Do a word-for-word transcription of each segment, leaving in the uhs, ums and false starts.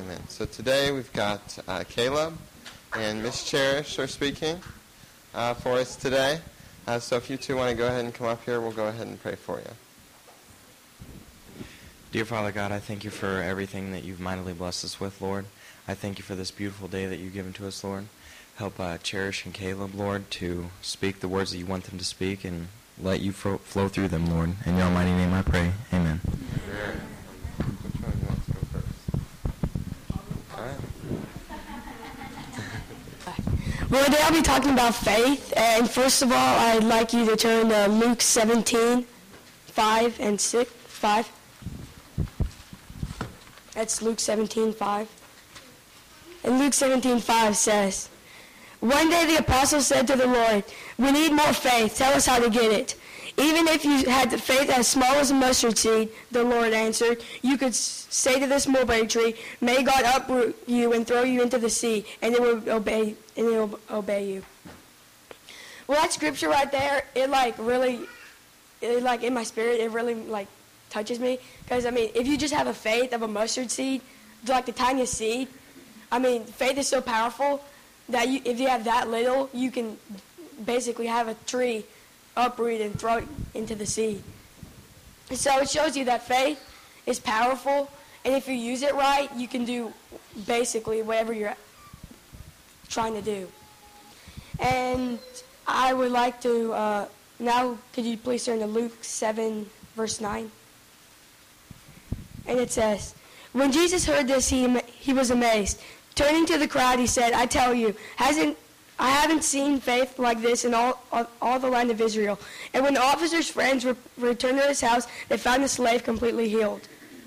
Amen. So today we've got uh, Caleb and Miss Cherish are speaking uh, for us today. Uh, so if you two want to go ahead and come up here, we'll go ahead and pray for you. Dear Father God, I thank you for everything that you've mightily blessed us with, Lord. I thank you for this beautiful day that you've given to us, Lord. Help uh, Cherish and Caleb, Lord, to speak the words that you want them to speak and let you fro- flow through them, Lord. In your almighty name I pray. Amen. Amen. Which one wants to go first? All right. Well, today I'll be talking about faith, and first of all, I'd like you to turn to Luke seventeen, five and six, five. That's Luke seventeen, five. And Luke seventeen, five says, "One day the apostles said to the Lord, 'We need more faith. Tell us how to get it.' 'Even if you had the faith as small as a mustard seed,' the Lord answered, 'you could say to this mulberry tree, may God uproot you and throw you into the sea, and it will obey, and it will obey you.'" Well, that scripture right there, it like really, it like in my spirit, it really like touches me. Because, I mean, if you just have a faith of a mustard seed, like the tiniest seed, I mean, faith is so powerful that you, if you have that little, you can basically have a tree uproot and throw it into the sea. So it shows you that faith is powerful, and if you use it right, you can do basically whatever you're trying to do. And I would like to, uh, now could you please turn to Luke seven, verse nine? And it says, "When Jesus heard this, he, he was amazed. Turning to the crowd, he said, 'I tell you, hasn't I haven't seen faith like this in all, all, all the land of Israel.' And when the officer's friends re- returned to his house, they found the slave completely healed."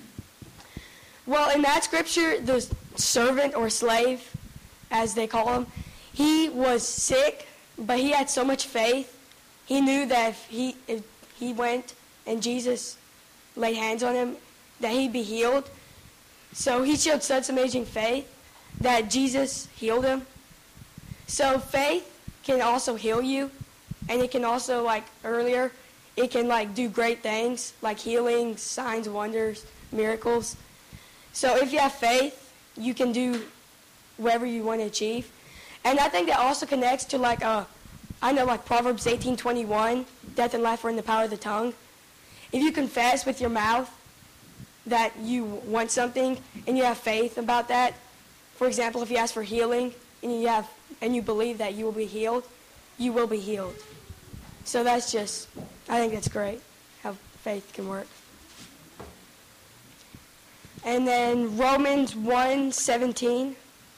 Well, in that scripture, the servant or slave, as they call him, he was sick, but he had so much faith. He knew that if he, if he went and Jesus laid hands on him, that he'd be healed. So he showed such amazing faith that Jesus healed him. So faith can also heal you, and it can also, like earlier, it can like do great things, like healing, signs, wonders, miracles. So if you have faith, you can do whatever you want to achieve. And I think that also connects to like, uh, I know like Proverbs eighteen twenty-one, death and life are in the power of the tongue. If you confess with your mouth that you want something and you have faith about that, for example, if you ask for healing and you have and you believe that you will be healed, you will be healed. So that's just, I think that's great how faith can work. And then Romans one seventeen,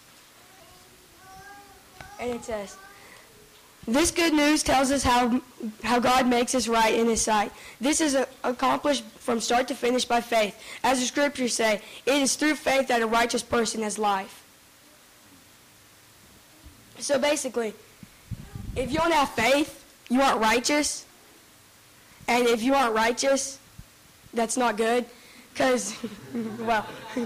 and it says, "This good news tells us how how God makes us right in his sight. This is a, accomplished from start to finish by faith. As the scriptures say, it is through faith that a righteous person has life." So basically, if you don't have faith, you aren't righteous. And if you aren't righteous, that's not good. Because, well,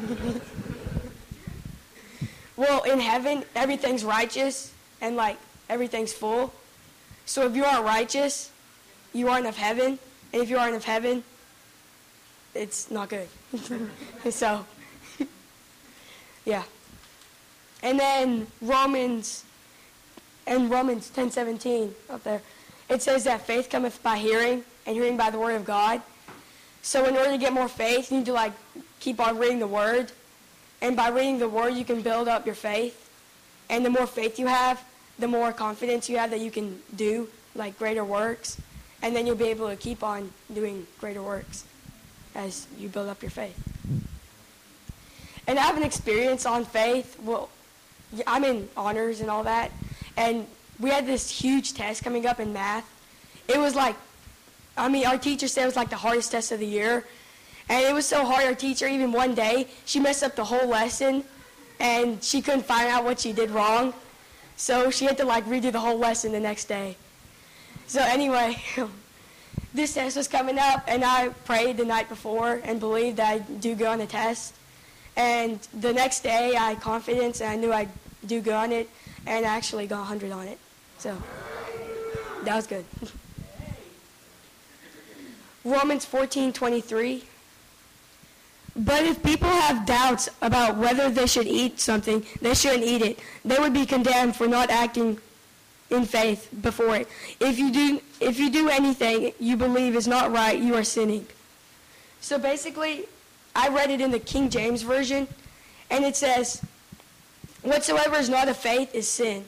well, in heaven, everything's righteous and, like, everything's full. So if you aren't righteous, you aren't of heaven. And if you aren't of heaven, it's not good. So, yeah. And then Romans, and Romans ten seventeen up there, it says that faith cometh by hearing, and hearing by the word of God. So in order to get more faith, you need to like keep on reading the word. And by reading the word, you can build up your faith. And the more faith you have, the more confidence you have that you can do like greater works. And then you'll be able to keep on doing greater works as you build up your faith. And I have an experience on faith. Well, I'm in honors and all that. And we had this huge test coming up in math. It was like, I mean, our teacher said it was like the hardest test of the year. And it was so hard, our teacher, even one day, she messed up the whole lesson. And she couldn't find out what she did wrong. So she had to like redo the whole lesson the next day. So anyway, this test was coming up, and I prayed the night before and believed that I'd do good on the test. And the next day, I had confidence, and I knew I'd do good on it, and I actually got one hundred on it. So that was good. Romans fourteen twenty-three. But if people have doubts about whether they should eat something, they shouldn't eat it. They would be condemned for not acting in faith before it. If you do, if you do anything you believe is not right, you are sinning. So basically, I read it in the King James Version, and it says, whatsoever is not of faith is sin.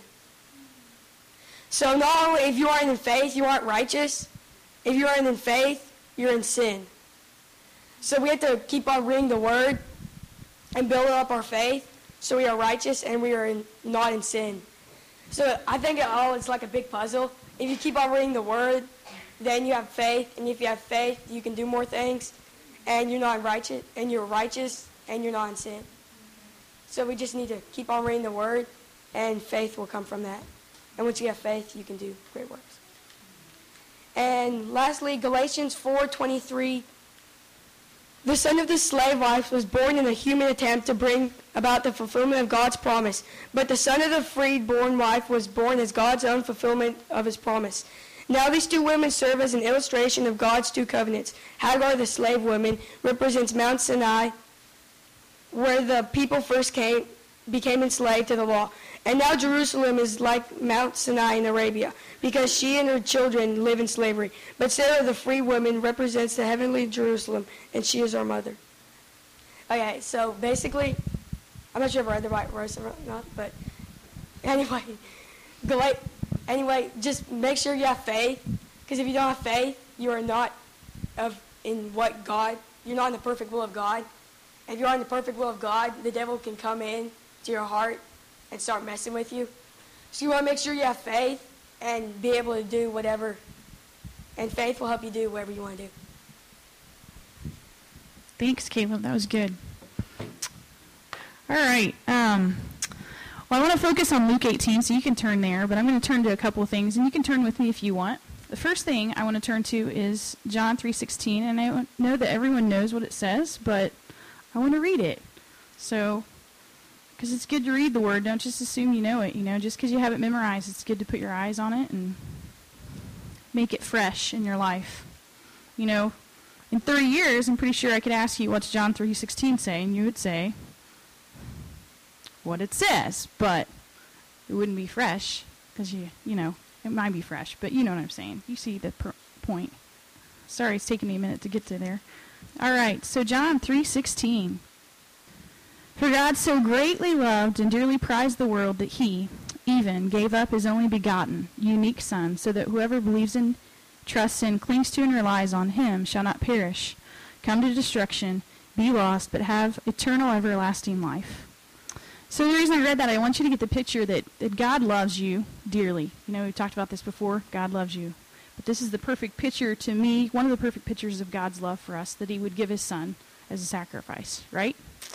So not only if you aren't in faith, you aren't righteous. If you aren't in faith, you're in sin. So we have to keep on reading the Word and build up our faith so we are righteous and we are in, not in sin. So I think it all is like a big puzzle. If you keep on reading the Word, then you have faith. And if you have faith, you can do more things. And you're not righteous, and you're righteous, and you're not in sin. So we just need to keep on reading the Word, and faith will come from that. And once you have faith, you can do great works. And lastly, Galatians four twenty-three. The son of the slave wife was born in a human attempt to bring about the fulfillment of God's promise. But the son of the freed-born wife was born as God's own fulfillment of his promise. Now these two women serve as an illustration of God's two covenants. Hagar, the slave woman, represents Mount Sinai, where the people first came, became enslaved to the law. And now Jerusalem is like Mount Sinai in Arabia, because she and her children live in slavery. But Sarah, the free woman, represents the heavenly Jerusalem, and she is our mother. Okay, so basically, I'm not sure if I read the right verse or not, but anyway, Gal- anyway, just make sure you have faith, because if you don't have faith, you are not of in what God, you're not in the perfect will of God. And if you're in the perfect will of God, the devil can come in to your heart and start messing with you. So you want to make sure you have faith and be able to do whatever. And faith will help you do whatever you want to do. Thanks, Caleb. That was good. All right. Um, well, I want to focus on Luke eighteen, so you can turn there. But I'm going to turn to a couple of things, and you can turn with me if you want. The first thing I want to turn to is John three sixteen. And I know that everyone knows what it says, but I want to read it. So... because it's good to read the Word. Don't just assume you know it. You know, just because you have it memorized, it's good to put your eyes on it and make it fresh in your life. You know, in thirty years, I'm pretty sure I could ask you, what's John three sixteen say? And you would say what it says. But it wouldn't be fresh because, you you know, it might be fresh. But you know what I'm saying. You see the per- point. Sorry, it's taking me a minute to get to there. All right, so John three sixteen. For God so greatly loved and dearly prized the world that he, even, gave up his only begotten, unique Son, so that whoever believes in, trusts in, clings to, and relies on him shall not perish, come to destruction, be lost, but have eternal everlasting life. So the reason I read that, I want you to get the picture that, that God loves you dearly. You know, we've talked about this before. God loves you. But this is the perfect picture to me, one of the perfect pictures of God's love for us, that he would give his Son as a sacrifice, right?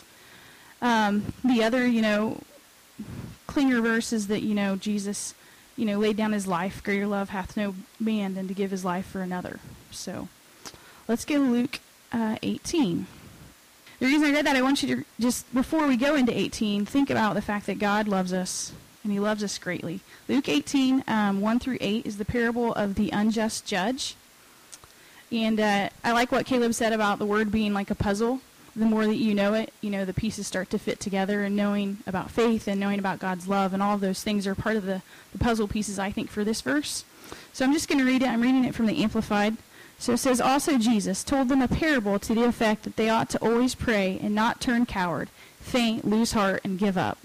Um, the other, you know, cleaner verse is that, you know, Jesus, you know, laid down his life. Greater love hath no man than to give his life for another. So let's go to Luke uh, eighteen. The reason I read that, I want you to just, before we go into eighteen, think about the fact that God loves us, and he loves us greatly. Luke eighteen, um, one through eight, is the parable of the unjust judge. And uh, I like what Caleb said about the word being like a puzzle. The more that you know it, you know, the pieces start to fit together, and knowing about faith and knowing about God's love and all of those things are part of the, the puzzle pieces, I think, for this verse. So I'm just going to read it. I'm reading it from the Amplified. So it says, also Jesus told them a parable to the effect that they ought to always pray and not turn coward, faint, lose heart, and give up.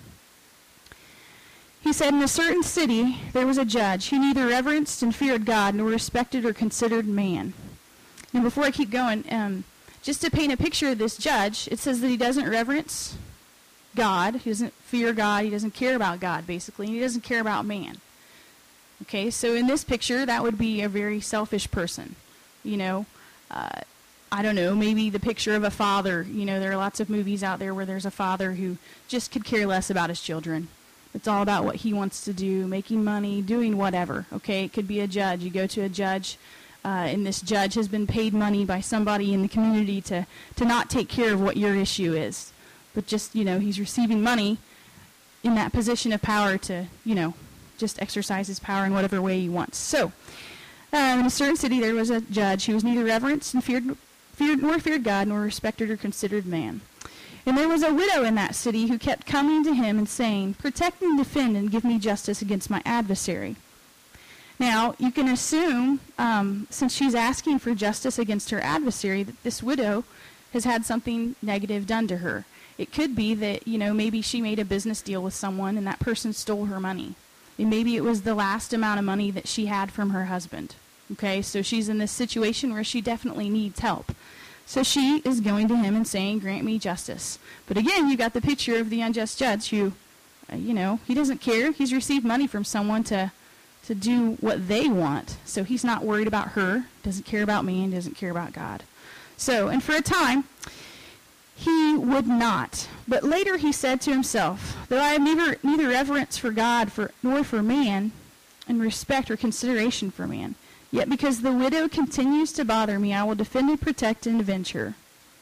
He said, in a certain city there was a judge who neither reverenced and feared God nor respected or considered man. Now before I keep going, um, just to paint a picture of this judge, it says that he doesn't reverence God, he doesn't fear God, he doesn't care about God, basically, and he doesn't care about man. Okay, so in this picture, that would be a very selfish person. You know, uh, I don't know, maybe the picture of a father. You know, there are lots of movies out there where there's a father who just could care less about his children. It's all about what he wants to do, making money, doing whatever. Okay, it could be a judge. You go to a judge. Uh, and this judge has been paid money by somebody in the community to, to not take care of what your issue is. But just, you know, he's receiving money in that position of power to, you know, just exercise his power in whatever way he wants. So, um, in a certain city there was a judge who was neither reverenced and feared feared, nor feared God, nor respected or considered man. And there was a widow in that city who kept coming to him and saying, protect and defend and give me justice against my adversary. Now, you can assume, um, since she's asking for justice against her adversary, that this widow has had something negative done to her. It could be that, you know, maybe she made a business deal with someone and that person stole her money. And maybe it was the last amount of money that she had from her husband. Okay, so she's in this situation where she definitely needs help. So she is going to him and saying, grant me justice. But again, you got the picture of the unjust judge who, uh, you know, he doesn't care. He's received money from someone to to do what they want. So he's not worried about her, doesn't care about me, and doesn't care about God. So, and for a time, he would not. But later he said to himself, though I have neither, neither reverence for God for, nor for man, and respect or consideration for man, yet because the widow continues to bother me, I will defend and protect and avenge her.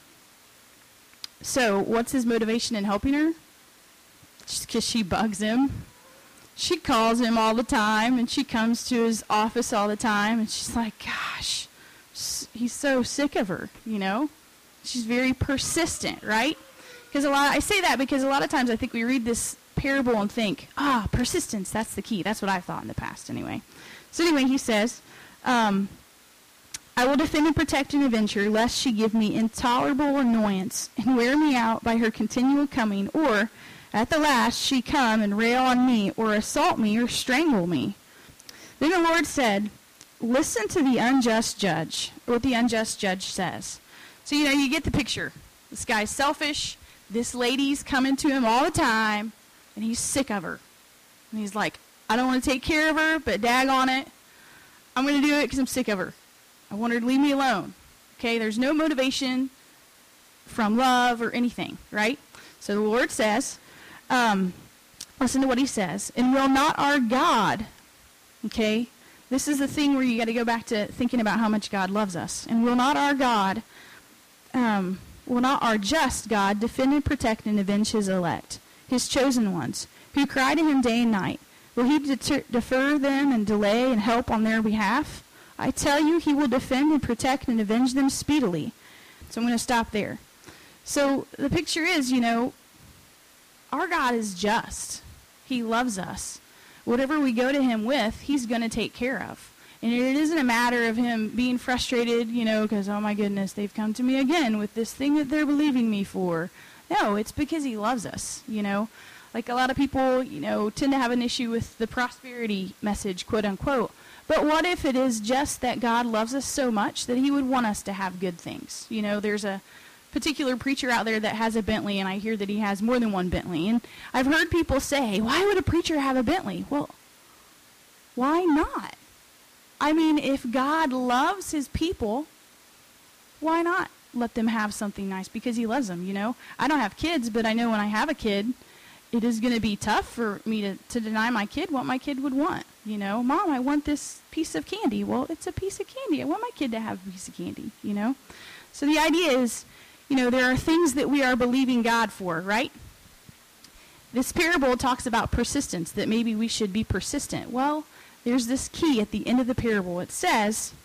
So, what's his motivation in helping her? Just because she bugs him. She calls him all the time, and she comes to his office all the time, and she's like, gosh, he's so sick of her, you know? She's very persistent, right? Because a lot, I say that because a lot of times I think we read this parable and think, ah, persistence, that's the key. That's what I've thought in the past anyway. So anyway, he says, um, I will defend and protect and avenge her, lest she give me intolerable annoyance and wear me out by her continual coming, or at the last she come and rail on me, or assault me, or strangle me. Then the Lord said, listen to the unjust judge, what the unjust judge says. So, you know, you get the picture. This guy's selfish. This lady's coming to him all the time, and he's sick of her. And he's like, I don't want to take care of her, but daggone it, I'm going to do it because I'm sick of her. I want her to leave me alone. Okay, there's no motivation from love or anything, right? So the Lord says, um, listen to what he says, and will not our God, okay, this is the thing where you got to go back to thinking about how much God loves us, and will not our God, um, will not our just God defend and protect and avenge his elect, his chosen ones, who cry to him day and night? Will he deter- defer them and delay and help on their behalf? I tell you, he will defend and protect and avenge them speedily. So I'm going to stop there. So the picture is, you know, our God is just. He loves us. Whatever we go to him with, he's going to take care of. And it isn't a matter of him being frustrated, you know, because, oh my goodness, they've come to me again with this thing that they're believing me for. No, it's because he loves us, you know. Like a lot of people, you know, tend to have an issue with the prosperity message, quote unquote. But what if it is just that God loves us so much that he would want us to have good things? You know, there's a particular preacher out there that has a Bentley, and I hear that he has more than one Bentley. And I've heard people say, why would a preacher have a Bentley? Well, why not? I mean, if God loves his people, why not let them have something nice? Because he loves them, you know. I don't have kids, but I know when I have a kid, it is going to be tough for me to, to deny my kid what my kid would want. You know, Mom, I want this piece of candy. Well, it's a piece of candy. I want my kid to have a piece of candy, you know. So the idea is, you know, there are things that we are believing God for, right? This parable talks about persistence, that maybe we should be persistent. Well, there's this key at the end of the parable. It says,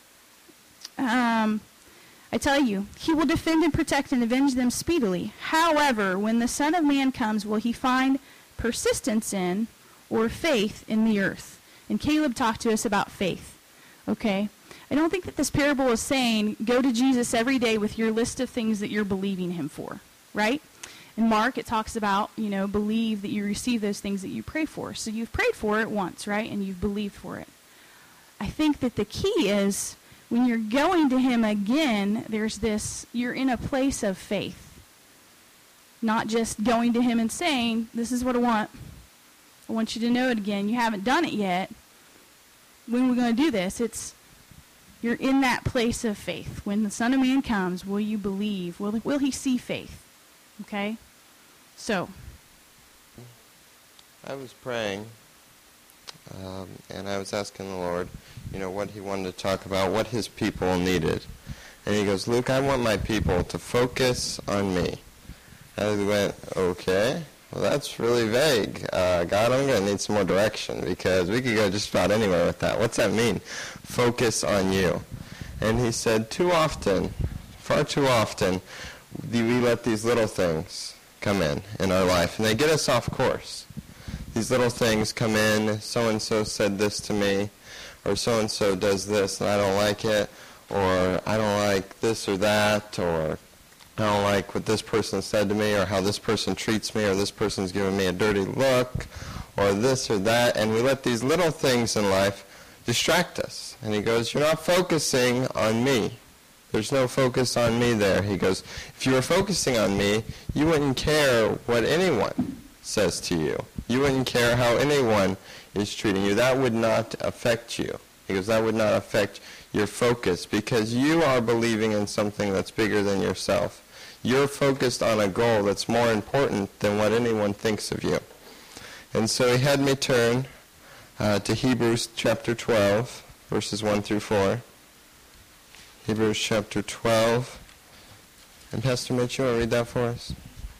um, I tell you, he will defend and protect and avenge them speedily. However, when the Son of Man comes, will he find persistence in or faith in the earth? And Caleb talked to us about faith, okay? I don't think that this parable is saying, go to Jesus every day with your list of things that you're believing him for, right? In Mark, it talks about, you know, believe that you receive those things that you pray for. So you've prayed for it once, right? And you've believed for it. I think that the key is when you're going to him again, there's this, you're in a place of faith. Not just going to him and saying, this is what I want. I want you to know it again. You haven't done it yet. When are we going to do this? It's, you're in that place of faith. When the Son of Man comes, will you believe? Will, will he see faith? Okay? So. I was praying, um, and I was asking the Lord, you know, what he wanted to talk about, what his people needed. And he goes, Luke, I want my people to focus on me. And I went, okay, well, that's really vague. Uh, God, I'm going to need some more direction, because we could go just about anywhere with that. What's that mean? Focus on you. And he said, too often, Far too often, we let these little things come in in our life, and they get us off course. These little things come in, so-and-so said this to me, or so-and-so does this, and I don't like it, or I don't like this or that, or I don't like what this person said to me, or how this person treats me, or this person's giving me a dirty look, or this or that, and we let these little things in life distract us. And he goes, you're not focusing on me. There's no focus on me there. He goes, if you were focusing on me, you wouldn't care what anyone says to you. You wouldn't care how anyone is treating you. That would not affect you. He goes, that would not affect your focus because you are believing in something that's bigger than yourself. You're focused on a goal that's more important than what anyone thinks of you. And so he had me turn uh, to Hebrews chapter twelve, verses one through four. Hebrews chapter twelve. And Pastor Mitch, you want to read that for us?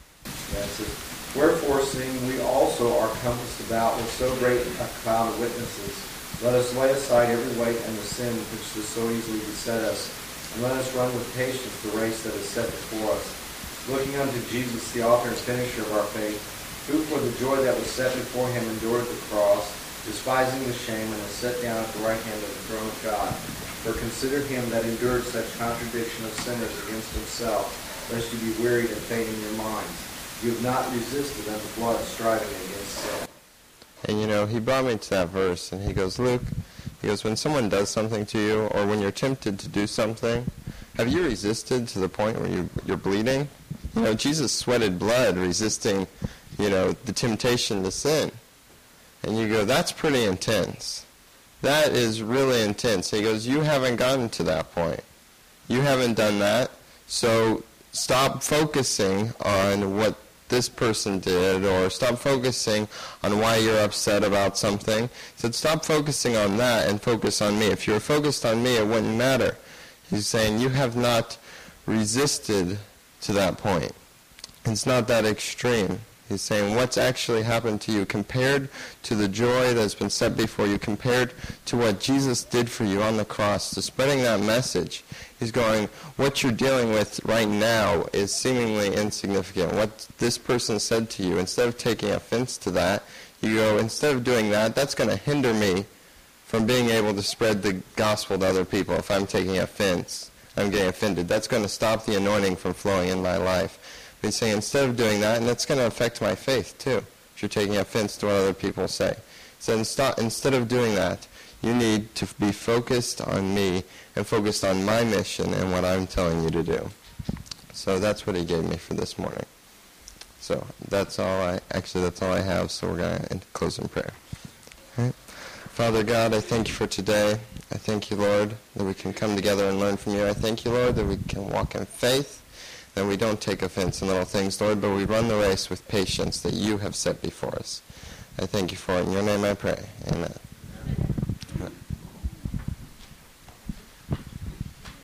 That's it. Wherefore, seeing we also are compassed about with so great a cloud of witnesses, let us lay aside every weight and the sin which does so easily beset us, and let us run with patience the race that is set before us, looking unto Jesus, the author and finisher of our faith, who for the joy that was set before him endured the cross, despising the shame, and is set down at the right hand of the throne of God. For consider him that endured such contradiction of sinners against himself, lest you be wearied and faint in your minds. You have not resisted unto blood, striving against sin. And you know, he brought me to that verse, and he goes, Luke, he goes, when someone does something to you, or when you're tempted to do something, have you resisted to the point where you, you're bleeding? You know, Jesus sweated blood resisting, you know, the temptation to sin. And you go, that's pretty intense. That is really intense. He goes, you haven't gotten to that point. You haven't done that, so stop focusing on what this person did, or stop focusing on why you're upset about something. He said, stop focusing on that and focus on me. If you were focused on me, it wouldn't matter. He's saying you have not resisted to that point. It's not that extreme. He's saying what's actually happened to you compared to the joy that's been set before you, compared to what Jesus did for you on the cross, to spreading that message. He's going, what you're dealing with right now is seemingly insignificant. What this person said to you, instead of taking offense to that, you go, instead of doing that, that's going to hinder me from being able to spread the gospel to other people. If I'm taking offense, I'm getting offended. That's going to stop the anointing from flowing in my life. He's saying, instead of doing that, and that's going to affect my faith too, if you're taking offense to what other people say. So instead of doing that, you need to be focused on me and focused on my mission and what I'm telling you to do. So that's what he gave me for this morning. So that's all I, actually that's all I have, so we're going to close in prayer. All right. Father God, I thank you for today. I thank you, Lord, that we can come together and learn from you. I thank you, Lord, that we can walk in faith, that we don't take offense in little things, Lord, but we run the race with patience that you have set before us. I thank you for it. In your name I pray. Amen.